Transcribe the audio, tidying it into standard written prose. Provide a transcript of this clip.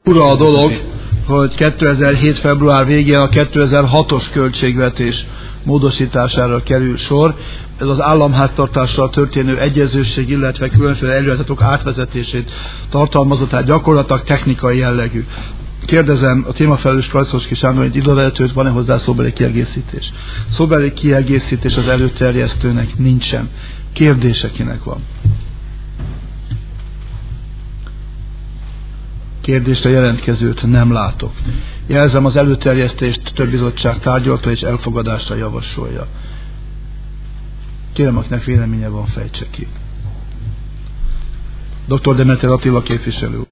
Ura a dolog, hogy 2007. február végén a 2006-os költségvetés módosítására kerül sor. Ez az államháztartással történő egyezőség, illetve különféle előirányzatok átvezetését tartalmazott, tehát gyakorlatilag technikai jellegű. Kérdezem a témafelelős Krajcovszky Sándor, hogy idővezetőt, van-e hozzá szóbeli kiegészítés? Szóbeli kiegészítés az előterjesztőnek nincsen. Kérdése kinek van? Kérdésre jelentkezőt nem látok. Jelzem, az előterjesztést több bizottság tárgyalta és elfogadásra javasolja. Kérem, akinek véleménye van, fejtse ki. Dr. Demeter Attila képviselő.